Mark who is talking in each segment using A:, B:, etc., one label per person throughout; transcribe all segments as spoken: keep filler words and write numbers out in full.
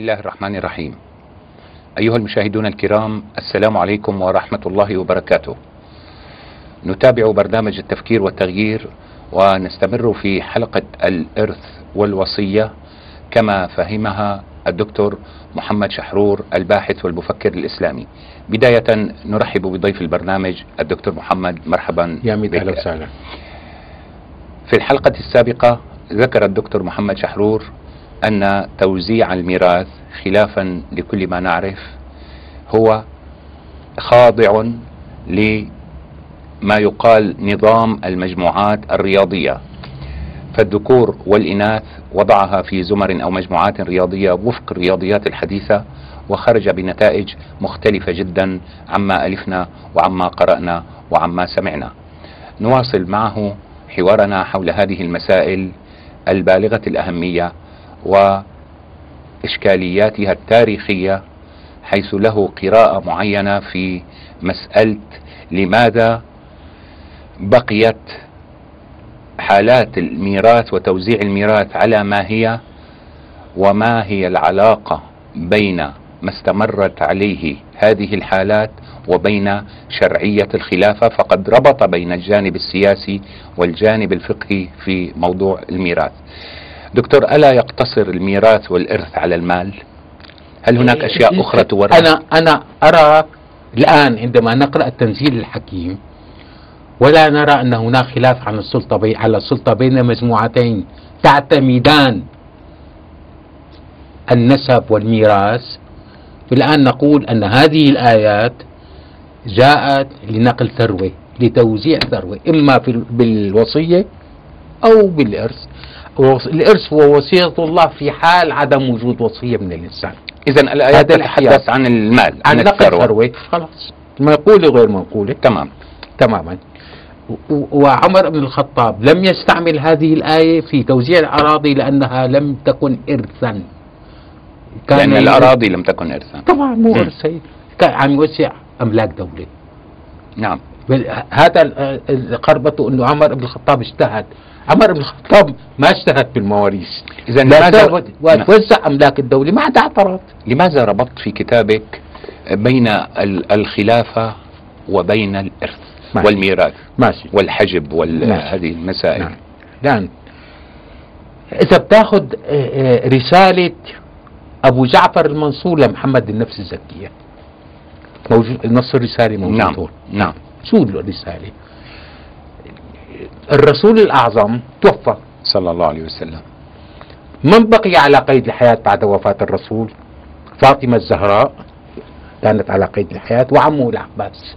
A: الله الرحمن الرحيم. أيها المشاهدون الكرام، السلام عليكم ورحمة الله وبركاته. نتابع برنامج التفكير والتغيير، ونستمر في حلقة الإرث والوصية كما فهمها الدكتور محمد شحرور الباحث والمفكر الإسلامي. بداية نرحب بضيف البرنامج الدكتور محمد. مرحبا
B: يا ميت أهلا وسهلا.
A: في الحلقة السابقة ذكر الدكتور محمد شحرور أن توزيع الميراث خلافا لكل ما نعرف هو خاضع لما يقال نظام المجموعات الرياضية، فالذكور والإناث وضعها في زمر أو مجموعات رياضية وفق الرياضيات الحديثة، وخرج بنتائج مختلفة جدا عما ألفنا وعما قرأنا وعما سمعنا. نواصل معه حوارنا حول هذه المسائل البالغة الأهمية وإشكالياتها التاريخية، حيث له قراءة معينة في مسألة لماذا بقيت حالات الميراث وتوزيع الميراث على ما هي، وما هي العلاقة بين ما استمرت عليه هذه الحالات وبين شرعية الخلافة، فقد ربط بين الجانب السياسي والجانب الفقهي في موضوع الميراث. دكتور، ألا يقتصر الميراث والإرث على المال؟ هل هناك أشياء أخرى تورث؟
B: أنا أنا أرى الآن عندما نقرأ التنزيل الحكيم ولا نرى أن هناك خلاف عن السلطة بي على السلطة بين مجموعتين تعتمدان النسب والميراث، الآن نقول أن هذه الآيات جاءت لنقل ثروة، لتوزيع ثروة، إما بالوصية أو بالإرث. الإرث هو وصية الله في حال عدم وجود وصية من الإنسان.
A: إذن الآيات تتحدث عن المال، عن,
B: عن نقل ثروة، خلاص منقولة غير منقولة.
A: تمام
B: تماما. وعمر بن الخطاب لم يستعمل هذه الآية في توزيع الأراضي لأنها لم تكن إرثا،
A: لأن الأراضي لم تكن إرثا.
B: طبعا مو إرث، كان عم يوزع أملاك دولة.
A: نعم.
B: هذا قربته أنه عمر بن الخطاب اجتهد. عمر بن الخطاب ما اجتهد بالمواريث،
A: إذا لماذا
B: وتوزع أملاك الدولة ما حدا اعترض.
A: لماذا ربطت في كتابك بين الخلافة وبين الإرث ماشي. والميراث
B: ماشي.
A: والحجب وهذه المسائل؟
B: نعم. لأن إذا بتاخذ رسالة أبو جعفر المنصور لمحمد النفس الزكية، موجود نص الرسالة موجود.
A: نعم.
B: هون.
A: نعم.
B: شو الرسالة؟ الرسول الأعظم توفى
A: صلى الله عليه وسلم.
B: من بقي على قيد الحياة بعد وفاة الرسول؟ فاطمة الزهراء كانت على قيد الحياة، وعمه العباس،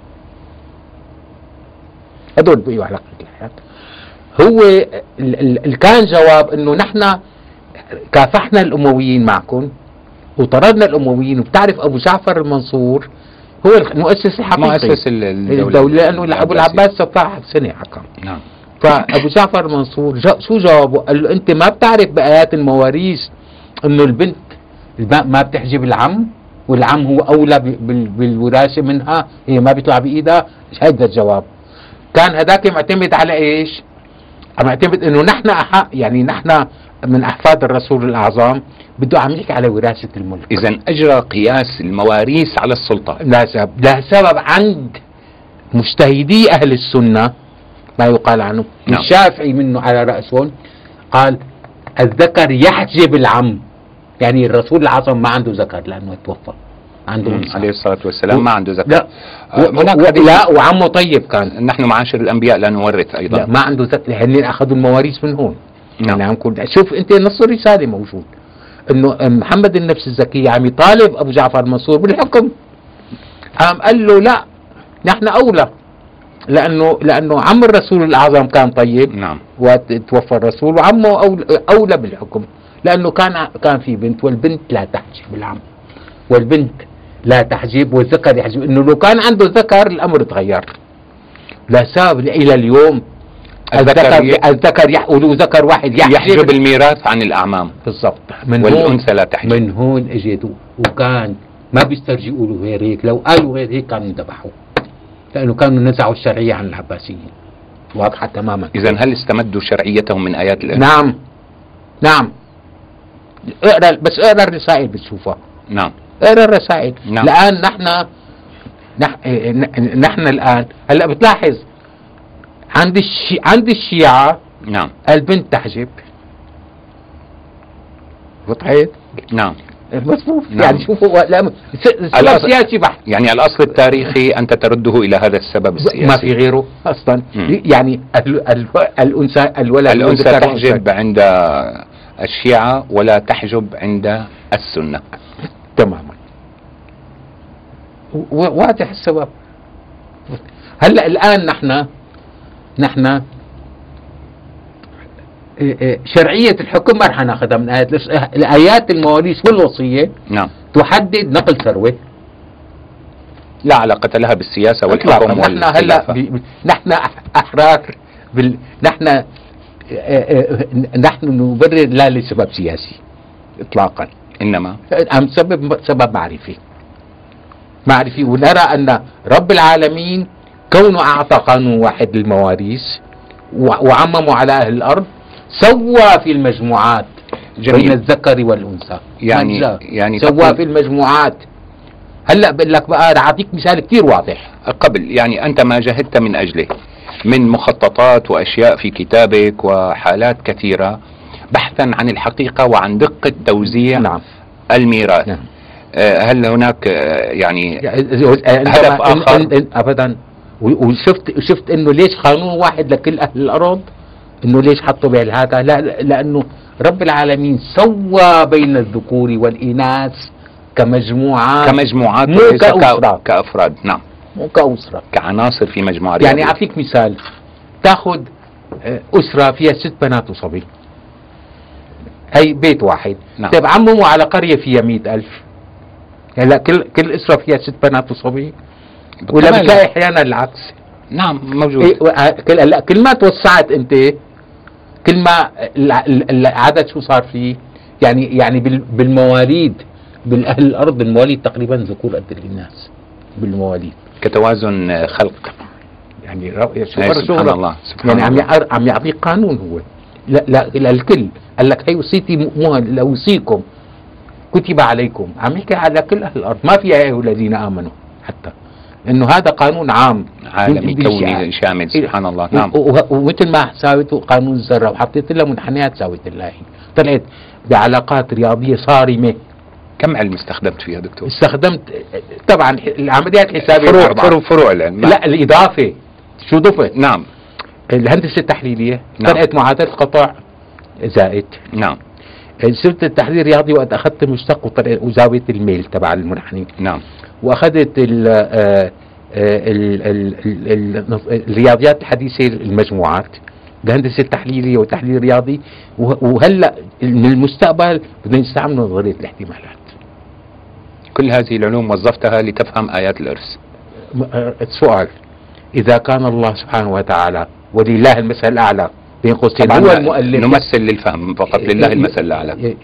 B: هذول بقيوا على قيد الحياة. هو اللي كان جواب انه نحن كافحنا الامويين معكم وطردنا الامويين، وبتعرف ابو جعفر المنصور هو المؤسس الحقيقي
A: مؤسس الدولة,
B: الدولة لانه ابو العباس ستة عشر سنة حكم.
A: نعم.
B: فابو جعفر المنصور شو جوابه؟ قال له انت ما بتعرف بايات المواريث انه البنت ما بتحجب العم، والعم هو اولى بالوراثة منها، هي ما بيطلع بايدها. هذا الجواب كان هذاك معتمد على ايش؟ معتمد انه نحن أحق، يعني نحن من احفاد الرسول الاعظم، بده عم يحكي على وراثة الملك.
A: اذا اجرى قياس المواريث على السلطة.
B: لا سبب، لا سبب عند مجتهدي اهل السنة ما يقال عنه.
A: نعم.
B: الشافعي منه على رأسهم قال الذكر يحجب العم، يعني الرسول الأعظم ما عنده ذكر لأنه توفى، عنده
A: عليه الصلاة والسلام و... ما عنده ذكر.
B: لا و... و... لا وعمه طيب كان.
A: نحن معاشر الأنبياء لا نورث أيضا.
B: لا ما عنده ذكر، هن أخذوا المواريث من هون.
A: نعم.
B: يعني عم كل... شوف أنت نص الرسالة موجود إنه محمد النفس الزكية عم يطالب أبو جعفر المنصور بالحكم، قام قال له لا نحن أولى، لأنه لأنه عم الرسول الأعظم كان طيب.
A: نعم.
B: وتوفى الرسول، وعمه أولى بالحكم لأنه كان كان في بنت، والبنت لا تحجب العم، والبنت لا تحجب والذكر يحجب. إنه لو كان عنده ذكر الأمر تغير. لا سبب إلى اليوم الذكر ي... الذكر يقولوا ذكر واحد يحجب,
A: يحجب الميراث عن الأعمام
B: بالضبط،
A: والأنثى لا تحجب.
B: من هون اجتوا، وكان ما بيسترجوا يقولوا غير هيك، لو قالوا غير هيك كانوا ذبحوا، لأنه كانوا نزعوا الشرعية عن العباسيين. واضحة تماما.
A: إذن هل استمدوا شرعيتهم من آيات الإرث؟
B: نعم نعم. اقرا بس اقرا الرسائل بتشوفها.
A: نعم.
B: اقرا الرسائل.
A: نعم.
B: الان نحن نحن, نحن الان هلا بتلاحظ عند الشي عند الشيعة
A: نعم.
B: البنت تحجب. وضحت؟
A: نعم.
B: مظبوط.
A: نعم.
B: يعني شوفوا لا سبب سياسي بحت.
A: يعني الأصل التاريخي أنت ترده إلى هذا السبب السياسي.
B: ما في غيره أصلا.
A: مم.
B: يعني ال ال الأنثى الولد
A: الأنثى تحجب عند الشيعة ولا تحجب عند السنة.
B: تماما. واضح السبب. هلا الآن نحن نحن شرعية الحكم ما رح ناخذها من آيات الآيات المواريث والوصية.
A: نعم.
B: تحدد نقل ثروة.
A: لا علاقة لها بالسياسة والحكم والخلافة.
B: نحن أحرار بال... نحن نحن نبرر لا لسبب سياسي إطلاقا،
A: إنما
B: أم سبب سبب معرفي معرفي ونرى أن رب العالمين كونه أعطى قانون واحد للمواريث وعمموا على أهل الأرض، سوى في المجموعات
A: جميل.
B: بين الذكر والأنثى.
A: يعني يعني
B: سوى في المجموعات. هلا بقول لك بقى رح أعطيك مثال كثير واضح.
A: قبل يعني أنت ما جهدت من أجله من مخططات وأشياء في كتابك وحالات كثيرة بحثا عن الحقيقة وعن دقة توزيع
B: نعم.
A: الميراث.
B: نعم.
A: هل هناك يعني
B: هدف
A: آخر؟
B: أبدا. وشفت شفت إنه ليش قانون واحد لكل أهل الأرض؟ إنه ليش حطوا بهذا؟ لا لأنه رب العالمين سوى بين الذكور والإناث كمجموعات
A: كمجموعات
B: مو كأسرة.
A: كأفراد. نعم.
B: مو كأسرة،
A: كعناصر في مجموعة رياضية.
B: يعني أعطيك مثال، تأخذ أسرة فيها ست بنات وصبي، هي بيت واحد.
A: نعم.
B: طيب عمموا على قرية فيها مئة ألف، هلا كل كل أسرة فيها ست بنات وصبي، ولا بتلاقي أحيانا العكس.
A: نعم موجود.
B: إيه كل هلا كل ما توسعت أنت كل ما العدد شو صار فيه، يعني يعني بالمواليد بالأهل الأرض المواليد تقريبا ذكور قد الناس بالمواليد
A: كتوازن خلق.
B: يعني
A: سبحان الله سبحان
B: يعني
A: الله.
B: عم عم يعطيك قانون هو لا لا للكل. قال لك هي وصيتي مو لأوصيكم كتب عليكم، عم يحكي على كل أهل الأرض، ما في أيها الذين آمنوا حتى، إنه هذا قانون عام
A: عالمي كوني شامل. سبحان الله. نعم.
B: ومثل ما ساويته قانون الذرة وحطيت لها منحنيات ساويت الله، طلعت بعلاقات رياضية صارمة.
A: كم علم استخدمت فيها دكتور؟
B: استخدمت طبعا العمليات الحسابية
A: فروع فروع, فروع العلم.
B: لا الإضافة شو ضفت؟
A: نعم.
B: الهندسة التحليلية.
A: نعم.
B: طلعت معادلة قطع زائد.
A: نعم.
B: صرت التحليل الرياضي وقت أخذت المشتق وطلعت وزاوية الميل تبع المنحني.
A: نعم.
B: وأخذت ال ال ال الرياضيات الحديثة المجموعات، الهندسة التحليلية والتحليل الرياضي، وهلا من المستقبل بدنا نستعمل نظرية الاحتمالات.
A: كل هذه العلوم وظفتها لتفهم آيات الإرث.
B: السؤال إذا كان الله سبحانه وتعالى ولله المثل الأعلى بين قوسين هو المؤلف،
A: نمثل للفهم فقط، لله المثل الأعلى،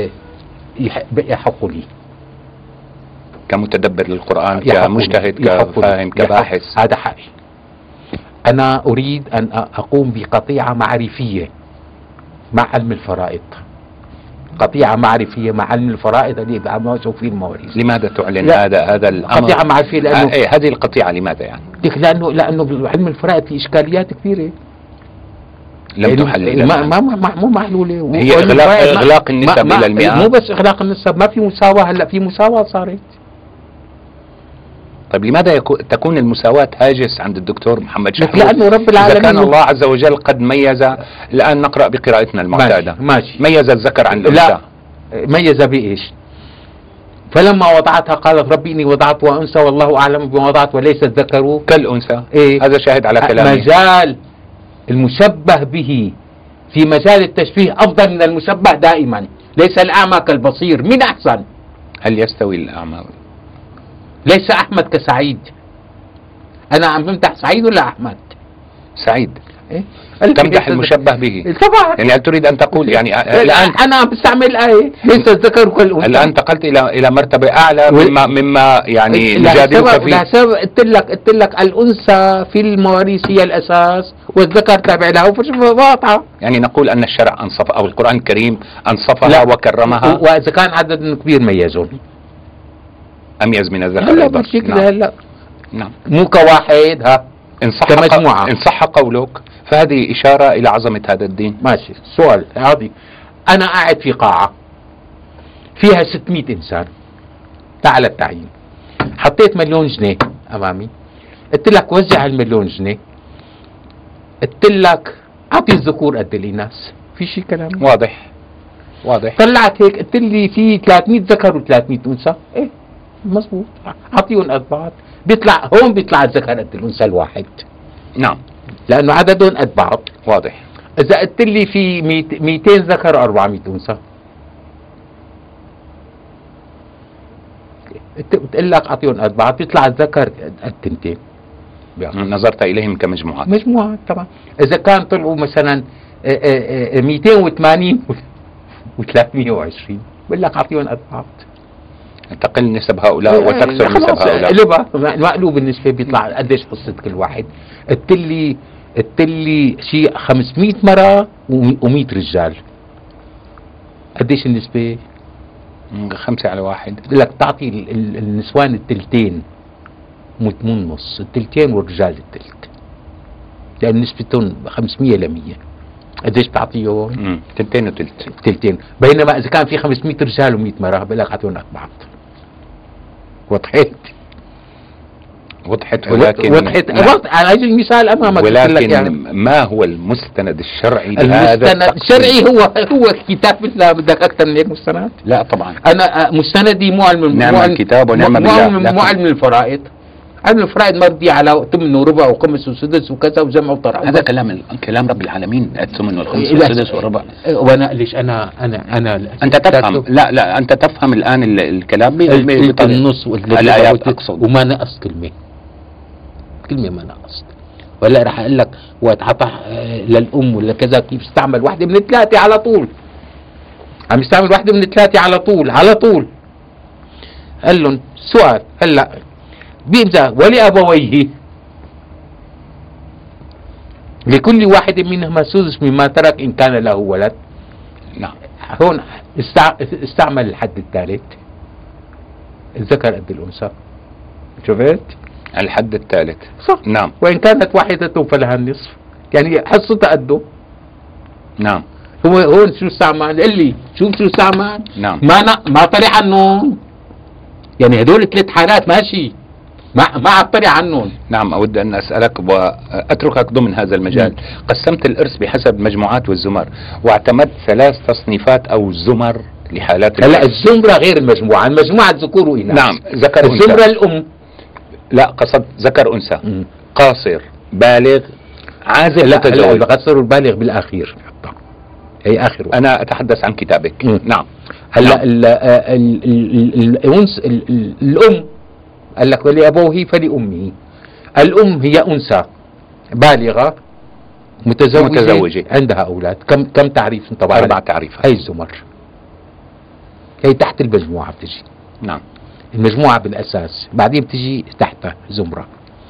B: يحق لي
A: كمتدبر للقرآن كمجتهد كفاهم كباحث.
B: هذا حقي. أنا أريد أن أقوم بقطيعة معرفية مع علم الفرائض، قطيعة معرفية مع علم الفرائض اللي بأمازه في المواريث.
A: لماذا تعلن هذا هذا الأمر؟
B: قطيعة معرفية لأنه
A: آه ايه هذه القطيعة لماذا يعني؟
B: لأنه لأنه بعلم الفرائض في إشكاليات كثيرة
A: لم تحلل.
B: ما ما ما مو محلولة.
A: هي إغلاق إغلاق النسب إلى المئة.
B: مو بس إغلاق النسب، ما في مساواة. هلا في مساواة صارت.
A: طيب لماذا يكو تكون المساواة هاجس عند الدكتور محمد شحرور؟
B: لأنه رب العالمين
A: إذا كان الله عز وجل قد ميز، الآن نقرأ بقراءتنا المعتادة.
B: ماشي, ماشي.
A: ميز الذكر عن الأنثى.
B: لا ميز بإيش؟ فلما وضعتها قالت ربي إني وضعت وأنثى والله أعلم بما وضعت وليس الذكر
A: كالأنثى.
B: إيه؟
A: هذا شاهد على كلامي.
B: مجال المشبه به في مجال التشبيه أفضل من المشبه دائما. ليس الأعمى كالبصير، من أحسن؟
A: هل يستوي الأعمى؟
B: ليس أحمد كسعيد. أنا عم بمدح سعيد ولا أحمد؟
A: سعيد.
B: إيه؟
A: تمدح المشبه به
B: طبعا.
A: يعني هل تريد ان تقول يعني الان
B: انا عم بستعمل الايه ليس الذكر كالانثى.
A: الان انتقلت الى الى مرتبه اعلى مما مما يعني نجادلك فيه.
B: لسبب قلت لك قلت لك الانثى في المواريث هي الاساس والذكر تابع له، واضحه.
A: يعني نقول ان الشرع انصف او القران الكريم انصفها وكرمها،
B: واذا كان عدد كبير ميزهم
A: اميز من الذكر
B: هلا
A: ايضا.
B: بالشكل نعم. هلا
A: نعم
B: مو كواحد ها
A: إن صح
B: كمجموعة.
A: إن صح قولك فهذه إشارة إلى عظمة هذا الدين.
B: ماشي. سؤال هذه، أنا قاعد في قاعة فيها ستمئة إنسان تعال التعيين، حطيت مليون جنيه أمامي، قلت لك وزع المليون جنيه، قلت لك أعطي الذكور قد الإناث، في شيء كلام
A: واضح واضح.
B: طلعت هيك قلت لي في ثلاثمئة ذكر و300 أنثى، إيه مزبوط، أعطيهم قد بعض، بيطلع هون بيطلع الذكر قد الأنثى الواحد.
A: نعم
B: لأنه عددهم قد بعض.
A: واضح.
B: إذا قلت لي في مئتين ذكر وأربعمئة أنثى، بتقول لك أعطيهم قد بعض، بيطلع الذكر قد تنتين.
A: نظرت إليهم كمجموعات.
B: مجموعات طبعا. إذا كان طلعوا مثلا مئتين وثمانين وثلاثمئة وعشرين، بقول لك أعطيهم قد بعض.
A: تقل نسب هؤلاء وتكثر نسب هؤلاء.
B: لبا مقلوب بالنسبة بيطلع قديش حصة كل واحد. قلت لي قلت لي شيء خمسمئة مرة و100 رجال، قديش النسبة؟
A: خمسة على واحد.
B: قلت لك تعطي النسوان التلتين مو نص، التلتين والرجال التلت، لأن نسبتهم خمسمئة لمية. قديش بتعطيهم؟
A: تلتين وتلت.
B: تلتين. بينما إذا كان في خمسمئة رجال و100 مرة بقول لك أعطيهم قد بعض. وضحت
A: وضحت ولكن
B: وضحت وضحت على هذا المثال امامك.
A: ولكن يعني ما هو المستند الشرعي لهذا
B: المستند الشرعي هو هو كتاب الله. بدك اكثر من هيك مستند؟
A: لا طبعا.
B: انا مستندي مو علم
A: نعم الكتاب ونعم بالله.
B: مو علم الفرائض. علم الفرائض مبني على ثمن وربع وخمس وسدس وكذا وجمع وطرح.
A: هذا كلام كلام رب العالمين، الثمن والخمس والسدس والربع.
B: وانا ليش انا انا انا
A: انت تفهم. لا لا انت تفهم الان الكلام
B: بالنص
A: والايات اقصد،
B: وما نقص كلمه كلمه ما نقص. ولا راح اقول لك واتعطى للام ولا كذا كيف استعمل واحده من الثلاثه على طول. عم يستعمل واحده من الثلاثه على طول على طول. قال لهم سؤال هلا بينزل ولأبويه لكل واحد منهما سدس مما ترك إن كان له ولد.
A: نعم.
B: هون استعمل الحد الثالث، الذكر قد الأنثى. شفت؟
A: الحد الثالث
B: صح.
A: نعم.
B: وإن كانت واحدة فلها النصف، يعني حصتها قده.
A: نعم.
B: هو هون شو استعمل؟ قل لي شوف شو استعمل.
A: نعم.
B: ما ما طلع عنهم، يعني هدول ثلاث حالات ماشي، ما ما عبري عنهم.
A: نعم. أود أن أسألك وأتركك ضمن هذا المجال. م. قسمت الإرث بحسب المجموعات والزمر، واعتمدت ثلاث تصنيفات أو زمر لحالات.
B: هلا الزمرة غير المجموعة، المجموعة ذكور وإناث.
A: نعم. ذكر أنثى.
B: الزمرة الأم.
A: لا قصد ذكر أنثى، قاصر، بالغ، عازل لا تزوج.
B: القاصر والبالغ بالأخير، هي آخر واحد.
A: أنا أتحدث عن كتابك.
B: م.
A: نعم.
B: هلا الأنثى الأم قال لك ولأبوه فلأمه. الأم هي أنثى بالغة متزوجة, متزوجة عندها أولاد. كم كم تعريف طبعا؟
A: أربع تعريفات.
B: هي الزمر، هي تحت المجموعة بتجي.
A: نعم.
B: المجموعة بالأساس، بعدين بتجي تحتها زمرة.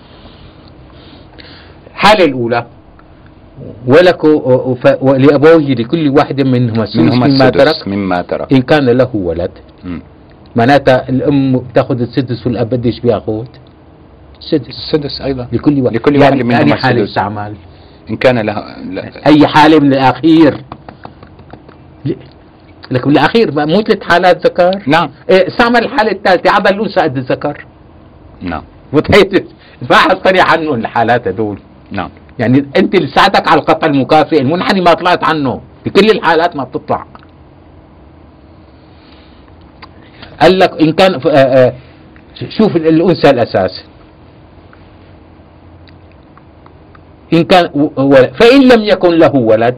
B: الحالة الأولى ولك ولأبوه لكل واحد منهما السدس مما ترك
A: مما ترك
B: إن كان له ولد. م. معناتها الأم بتاخذ السدس والأب قديش بياخذ؟ السدس.
A: السدس أيضا
B: لكل واحد.
A: لكل واحد
B: يعني
A: منهما
B: أي حالة استعمال؟
A: إن كان لها لا.
B: أي حالة من الأخير؟ لكن بالأخير مو ثلاث حالات ذكر؟
A: نعم.
B: استعمل الحالة الثالثة عضل الأنثى قد الذكر.
A: نعم.
B: وتحيت ما حطني عنهم الحالات هدول.
A: نعم.
B: يعني أنت اللي ساعدك على القطع المكافئ، المنحني ما طلعت عنه، بكل الحالات ما بتطلع. قال لك إن كان آآ آآ شوف الأنثى الأساس، إن كان فإن لم يكن له ولد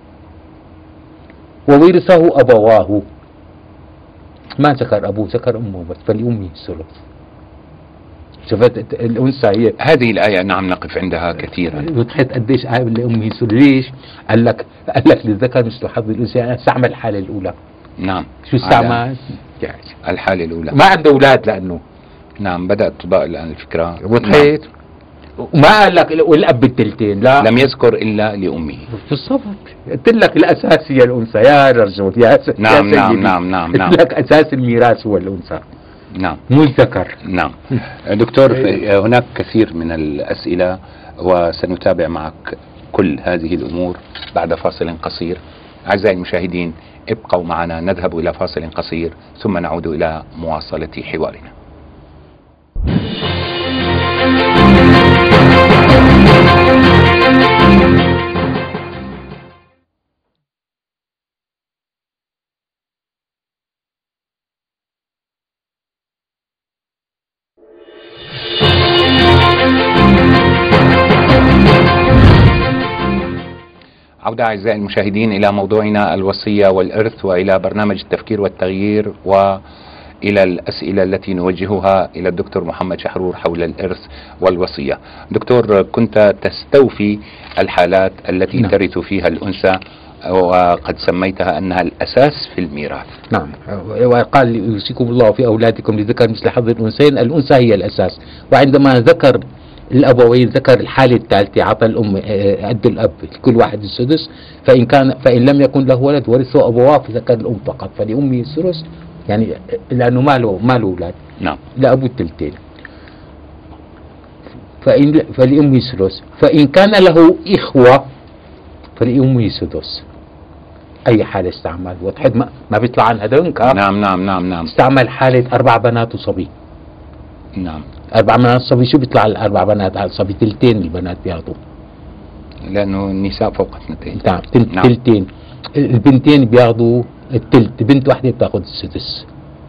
B: وورثه أبواه، ما ذكر أبوه ذكر أمه بس، فلأمه الثلث. شفت الانثى هي
A: هذه الآية نعم نقف عندها كثيرا.
B: وضحت قديش آية لأمه يسر. ليش؟ قال لك قال لك للذكر مثل حظ الأنثيين. استعمل الحالة الأولى.
A: نعم.
B: شو استعمل؟
A: الحالة الأولى.
B: ما عنده أولاد لأنه.
A: نعم بدأت تضاء الآن الفكرة.
B: وضحت؟ نعم. وما قال لك والأب بالتلتين، لا
A: لم يذكر إلا لأمه.
B: بالضبط. قلت لك الأساس هي الأنثى يا رجل يا س...
A: نعم
B: يا
A: نعم نعم نعم نعم.
B: قلت لك أساس الميراث هو الأنثى.
A: نعم.
B: مو الذكر.
A: نعم. دكتور هناك كثير من الأسئلة وسنتابع معك كل هذه الأمور بعد فاصل قصير. أعزائي المشاهدين ابقوا معنا، نذهب إلى فاصل قصير ثم نعود إلى مواصلة حوارنا. عودة أعزائي المشاهدين إلى موضوعنا الوصية والإرث، وإلى برنامج التفكير والتغيير، وإلى الأسئلة التي نوجهها إلى الدكتور محمد شحرور حول الإرث والوصية. دكتور، كنت تستوفي الحالات التي نعم. ترث فيها الأنثى، وقد سميتها أنها الأساس في الميراث.
B: نعم. وقال يوصيكم الله في أولادكم للذكر مثل حظ الأنثيين. الأنثى هي الأساس. وعندما ذكر الأبوين ذكر الحالة الثالثة، عطى الأم قد الأب كل واحد السدس، فإن كان فإن لم يكن له ولد ورثه أبواه فذكر الأم فقط، فلأمه الثلث يعني لأنه ما له ما له أولاد.
A: نعم.
B: لأبو الثلثين. فإن فلأمه الثلث، فإن كان له إخوة فلأمه السدس. أي حالة استعمل؟ وضحت ما, ما بيطلع عن هذول.
A: نعم نعم نعم نعم.
B: استعمل حالة أربع بنات وصبي.
A: نعم.
B: أربع بنات صبي. شو بيطلع الأربع بنات على الصبي؟ تلتين البنات بياخذوا،
A: لأنه النساء فوق اثنتين.
B: نعم تلتين. البنتين بياخذوا التلت، بنت واحدة بتاخذ السدس.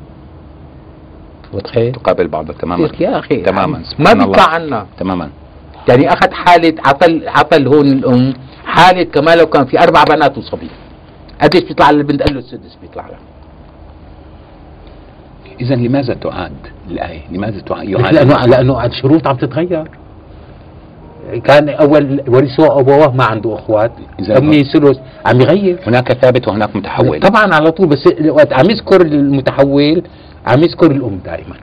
B: وضحت؟
A: تقابل بعضها تماما
B: يا أخي
A: تماما.
B: ما بيطلع عنا
A: تماما.
B: يعني أخذ حالة عطل عطل هون الأم حالة كمان لو كان في أربع بنات وصبي، قديش بيطلع للبنت؟ قال له السدس بيطلع لها.
A: إذا لماذا تعاد الآية؟ لماذا تعاد؟
B: لأنه لأنه الشروط عم تتغير. كان أول ورثه أبواه ما عنده أخوات، أمي ثلث، عم يغير.
A: هناك ثابت وهناك متحول.
B: طبعا على طول، بس وقت عم يذكر المتحول عم يذكر الأم دائما.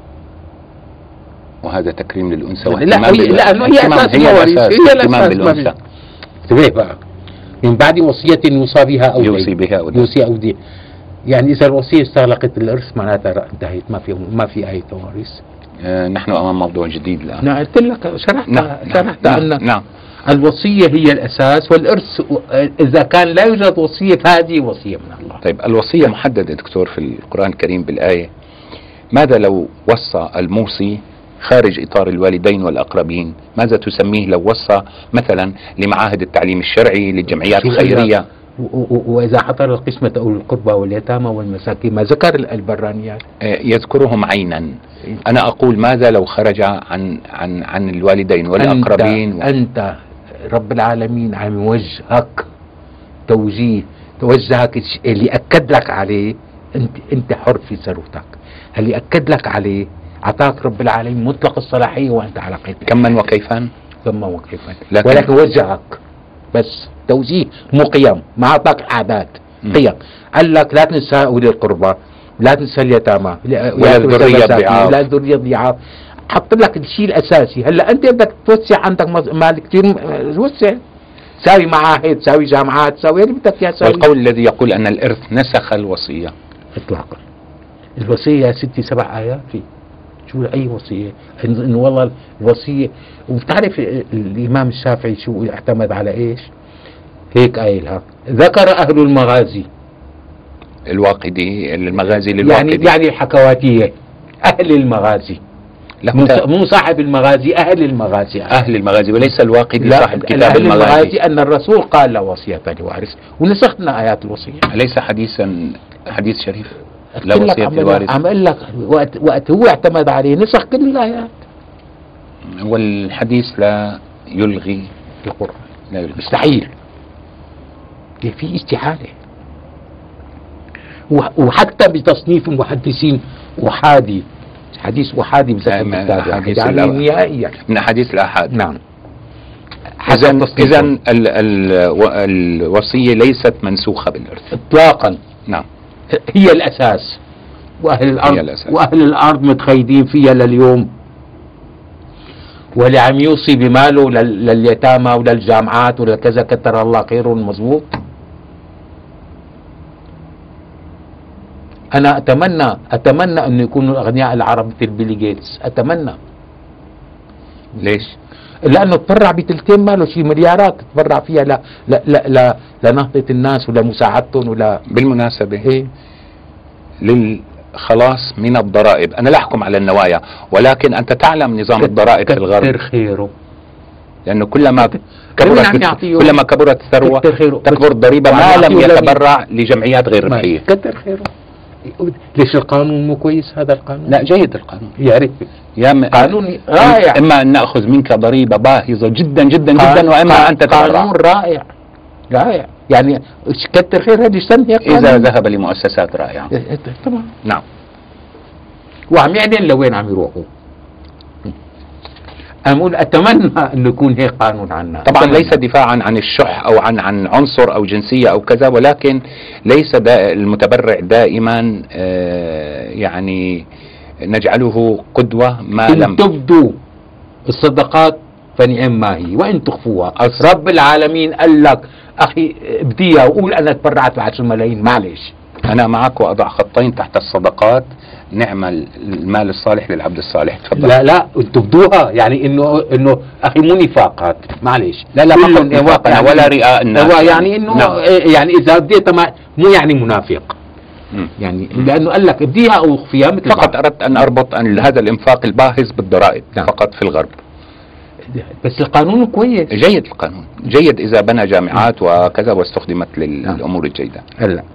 A: وهذا تكريم للأنثى.
B: لا لأنه هي أساس المواريث، هي الأساس. انتبه بقى. من بعد وصية يوصى بها أو
A: يوصي بها أو
B: يوصي أو دين. يعني إذا الوصية استغلقت الإرث معناتها انتهت، ما في ما في أي تواريث.
A: آه نحن أمام موضوع جديد الآن.
B: نعم قلت لك شرحت
A: نعم
B: شرحت
A: نعم
B: أن
A: نعم.
B: الوصية هي الأساس، والإرث إذا كان لا يوجد وصية فهذه وصية من الله.
A: طيب الوصية محددة دكتور في القرآن الكريم بالآية. ماذا لو وصى الموصي خارج إطار الوالدين والأقربين؟ ماذا تسميه لو وصى مثلا لمعاهد التعليم الشرعي، للجمعيات الخيرية؟
B: وإذا حضر القسمة أولي القربى واليتامى والمساكين، ما ذكر البرانيات؟
A: يذكرهم عينا. أنا أقول ماذا لو خرج عن عن عن الوالدين والأقربين؟
B: أنت, و... أنت رب العالمين عم يوجهك توجيه، توجهك اللي أكد لك عليه. أنت أنت حر في ثروتك، اللي أكد لك عليه أعطاك رب العالمين مطلق الصلاحية وأنت على قيد.
A: كما وكيفا؟
B: كما وكيفا.
A: لكن
B: ولكن وجهك بس توجيه، مو قيم. ما أعطاك أعداد، قيم. قال لك لا تنسى أولي القربى، لا تنسى اليتامى،
A: ولا الذرية الضعاف،
B: لا الذرية الضعاف. حط لك الشيء الأساسي. هلا أنت بدك توسع، عندك مال كثير، وسع، ساوي معاهد، ساوي جامعات، ساوي اللي بدك إياه ساوي.
A: والقول الذي يقول أن الإرث نسخ الوصية
B: إطلاقا. الوصية ستة سبع آيات في شو أي وصية؟ إنه والله الوصية. وبتعرف الإمام الشافعي شو اعتمد على إيش؟ هيك قايلها، ذكر أهل المغازي.
A: الواقدي، المغازي للواقدي
B: يعني يعني الحكواتية، أهل المغازي، مو صاحب المغازي، أهل المغازي.
A: أهل المغازي وليس الواقدي صاحب كتاب
B: أهل
A: المغازي.
B: المغازي أن الرسول قال لا وصية لوارث، ونسخنا آيات الوصية.
A: أليس حديثا حديث شريف لا وصية للوارث؟
B: عم أقول لك وقت وقت هو اعتمد عليه نسخ كل الآيات.
A: والحديث لا يلغي
B: القرآن،
A: لا يلغي،
B: مستحيل. في استحالة. وحتى بتصنيف المحدثين وحادي حديث أحادي بسبب
A: من
B: الكتاب
A: أحاديث
B: يعني
A: الأ-
B: نهائيا.
A: من أحاديث الآحاد.
B: نعم.
A: إذا
B: حسب تصنيفه.
A: إذا ال- ال- الوصية ليست منسوخة بالإرث.
B: إطلاقا.
A: نعم.
B: هي الأساس، وأهل الأرض
A: الأساس.
B: وأهل الأرض متخيدين فيها لليوم، واللي عم يوصي بماله لل- لليتامى وللجامعات ولكذا كتر الله خيره مظبوط. أنا أتمنى أتمنى أن يكونوا الأغنياء العرب مثل بيلي جيتس، أتمنى،
A: ليش؟
B: لأنه تبرع بتلتين ماله شي مليارات تبرع فيها ل ل ل ل لنهضة الناس ولمساعدتهم ولا
A: بالمناسبة
B: إيه؟
A: للخلاص من الضرائب، أنا لا أحكم على النوايا، ولكن أنت تعلم نظام الضرائب في
B: كتر
A: الغرب،
B: خيره.
A: لأنه كلما
B: مين
A: كبرت
B: عم يعطيه؟
A: كلما كبرت الثروة
B: كتر خيره.
A: تكبر الضريبة
B: وعم
A: ما لم
B: يعطيه
A: يتبرع لجمعيات غير
B: ما-
A: ربحية.
B: كتر خيره. ليش القانون مو كويس هذا القانون؟
A: لا، جيد القانون،
B: يا ريت
A: يا م...
B: قانون رائع.
A: إما أن نأخذ منك ضريبة باهظة جدا جدا جدا، وإما أن تتبرع.
B: قانون رائع رائع يعني كتر خير هذه السنة هيك
A: إذا
B: قانون.
A: ذهب لمؤسسات رائعة.
B: طبعا.
A: نعم.
B: وعم يعلن لوين عم يروحوا. أقول أتمنى أنه يكون هيك قانون عنا.
A: طبعا
B: أتمنى.
A: ليس دفاعا عن الشح او عن عن عنصر او جنسيه او كذا، ولكن ليس دا المتبرع دائما آه يعني نجعله قدوه ما
B: إن
A: لم
B: تبدوا الصدقات فنعم ما هي، وإن تخفوها
A: أص-
B: رب العالمين قال لك أخي ابديها وقول أنا تبرعت بعشر ملايين، معلش.
A: انا معك واضع خطين تحت الصدقات، نعم المال الصالح للعبد الصالح. تفضل.
B: لا لا انتوا بدوها يعني انه انه اخي مو نفاقات، معلش.
A: لا لا، ما
B: كلهم
A: قلت نفاق أنا
B: يعني
A: ولا رئاء الناس.
B: هو يعني انه
A: نعم.
B: يعني اذا اديتها ما- مو يعني منافق،
A: مم.
B: يعني لانه قال لك اديها او اخفيها مثل
A: فقط
B: بعض.
A: اردت ان اربط أن هذا الانفاق الباهظ بالضرائب.
B: نعم.
A: فقط في الغرب.
B: بس القانون كويس.
A: جيد القانون، جيد اذا بنى جامعات وكذا واستخدمت لل-
B: نعم.
A: للامور الجيده.
B: هلا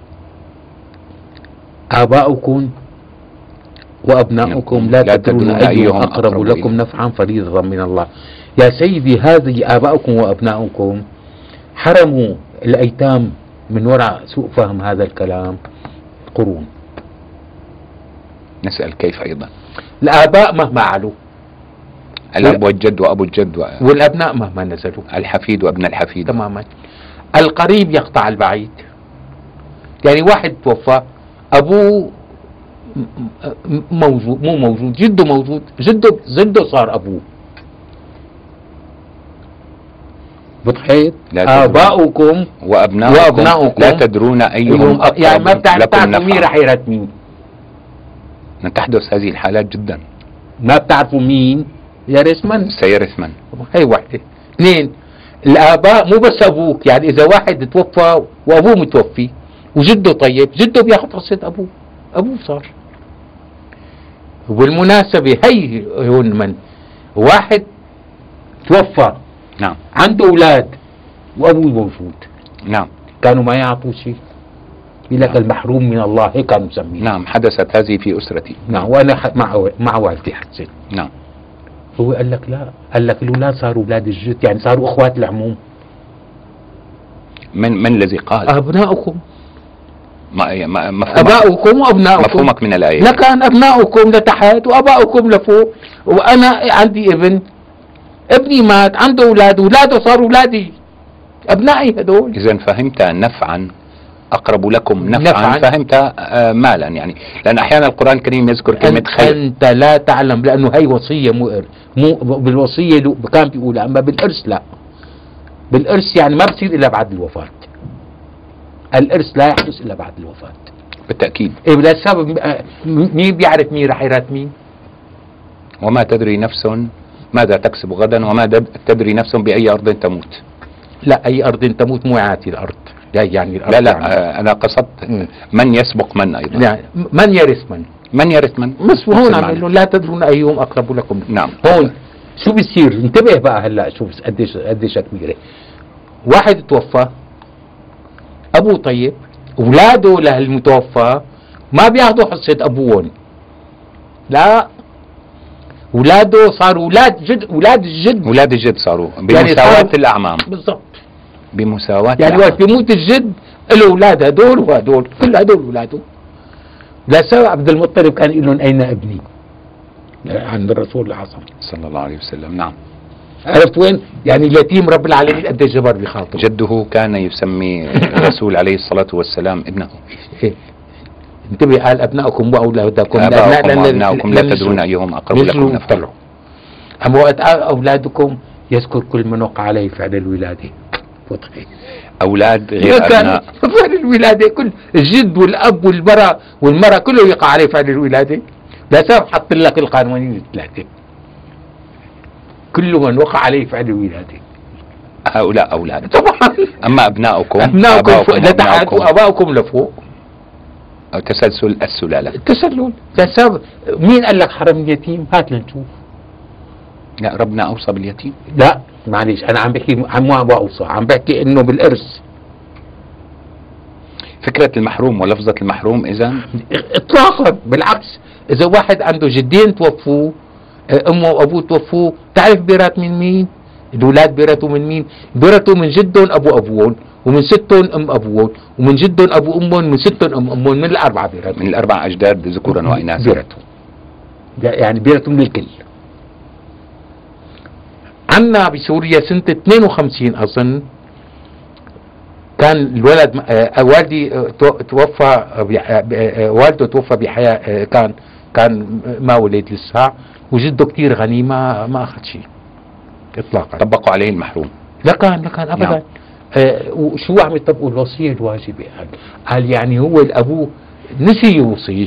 B: آباؤكم وأبناؤكم لا
A: لا
B: تدرون
A: تدرون
B: أيهم
A: أيهم
B: أقرب
A: أقرب
B: لكم
A: إليه.
B: نفعا فريضة من الله. يا سيدي هذه آباؤكم وأبناؤكم حرموا الأيتام من وراء سوء فهم هذا الكلام قرون.
A: نسأل كيف ايضا؟
B: الآباء مهما علوا
A: الاب والجد وابو الجد
B: والأبناء مهما نزلوا
A: والحفيد وابن الحفيد.
B: تماما. القريب يقطع البعيد. يعني واحد توفى أبوه م- م- موجود مو موجود، جده موجود، جده جده صار أبوه. بتخيل؟
A: لا تدرون.
B: آباؤكم
A: وابناؤكم,
B: وأبناؤكم
A: لا تدرون ايهم
B: أيهم
A: اقرب
B: يعني ما بتعرف
A: لكم
B: تعرفوا مين
A: نفعا.
B: رح يرث مين،
A: تحدث هذه الحالات جدا.
B: ما بتعرفوا مين يرث من.
A: سيرث من؟
B: هي واحدة. اثنين، الآباء مو بس أبوك، يعني إذا واحد توفى وأبوه متوفي وجده طيب، جده بياخذ حصة أبوه، أبوه صار. وبالمناسبة هي هون من واحد توفى
A: نعم
B: عنده أولاد وأبوه موجود،
A: نعم
B: كانوا ما يعطوه شيء، يقول لك المحروم من الله، هيك كانوا مسميه.
A: نعم حدثت هذه في اسرتي.
B: نعم وأنا ح- مع مع والدي حسيت.
A: نعم
B: هو قال لك لا، قال لك الأولاد صاروا أولاد الجد، يعني صاروا أخوات العموم.
A: من من الذي قال؟
B: أبناؤكم
A: ما ما- مفهومك,
B: أباؤكم وأبناؤكم.
A: مفهومك من الآية.
B: لكان أبناؤكم لتحت وأباؤكم لفوق، وأنا عندي ابن، ابني مات عنده أولاد، أولاده صاروا أولادي، أبنائي هدول.
A: إذا فهمت نفعا أقرب لكم نفعا,
B: نفعاً.
A: فهمت آه مالا، يعني لأن أحيانا القرآن الكريم يذكر كلمة
B: أنت,
A: خير.
B: أنت لا تعلم، لأنه هي وصية مو إرث. مو بالوصية لو- كان بيقول، أما بالإرث لا. بالإرث يعني ما بصير إلا بعد الوفاة. الإرث لا يحدث إلا بعد الوفاة.
A: بالتأكيد.
B: إيه للسبب آه، مين بيعرف مين رح يرث مين؟
A: وما تدري نفس ماذا تكسب غدا، وما دب- تدري نفس بأي أرض تموت.
B: لا، أي أرض تموت مو يعاتي الأرض، لا يعني الأرض
A: لا لا
B: يعني.
A: آه أنا قصدت
B: مم.
A: من يسبق من أيضا.
B: يعني من يرث من؟
A: من يرث من؟
B: بس
A: نفس
B: هون عم
A: المعنى.
B: يقول له لا تدرون ايهم اقرب لكم.
A: نعم.
B: هون شو بيصير؟ انتبه بقى هلا، شوف قديش قديش كبيره. واحد توفى ابوه طيب، اولاده للمتوفى ما بياخذوا حصه ابوهم، لا، اولاده صاروا اولاد جد، اولاد الجد.
A: أولاد الجد صاروا
B: يعني
A: بمساواة
B: صاروا-
A: الأعمام.
B: بالضبط.
A: بمساواة
B: يعني
A: الأعمام.
B: وقت بيموت الجد له اولاد هدول وهدول، كل هدول اولاده. لا سبب عبد المطلب كان يقول لهم اين ابني؟ عند الرسول الأعظم
A: صلى الله عليه وسلم. نعم.
B: عرفت وين؟ يعني اليتيم رب العالمين قد جبر بخاطره.
A: جده كان يسمي الرسول عليه الصلاة والسلام ابنه.
B: انتبه، قال ابنائكم واولادكم،
A: ابنائكم وابنائكم لا تدرون ايهم اقرب لكم نفعا.
B: اما وقت اولادكم يذكر كل من وقع عليه فعل الولاده.
A: اولاد غير ابناء.
B: فعل الولاده كل الجد والاب والمراه والمراه كله يقع عليه فعل الولاده. لسبب حط لك القانونين الثلاثه. كل من وقع عليه فعل الولاده.
A: هؤلاء اولاد
B: طبعا.
A: اما ابنائكم
B: ابنائكم لتحت وابائكم لفوق.
A: تسلسل السلالة.
B: التسلل. تسلسل. مين قال لك حرم اليتيم؟ هات لنشوف.
A: لا، ربنا اوصى باليتيم.
B: لا معلش، انا عم بحكي عن ما اوصى، عم بحكي انه بالارث.
A: فكرة المحروم ولفظة المحروم اذا
B: اطلاقا بالعكس. اذا واحد عنده جدين توفوه، امه وابوه توفوه، تعرف بيرات من مين؟ الاولاد بيرتوا من مين؟ بيرتوا من جدهم ابو ابوهم، ومن ستهم ام ابوهم، ومن جدهم ابو امهم، من ستهم ام امهم، من الاربعه بيرتوا.
A: من الاربع اجداد ذكورا واناثا
B: بيرتوا. يعني بيرتوا من الكل. عنا بسوريا سنة اثنين وخمسين اظن كان الولد آه والدي توفى، آه والده توفى بحياة، كان كان ما ولد لسه، وجده كثير غني ما ما اخذ شيء اطلاقا.
A: طبقوا عليه المحروم.
B: لا كان لا كان ابدا. نعم. آه وشو عم يطبقوا؟ الوصيه الواجبه. قال قال يعني هو الابو نسي يوصيش.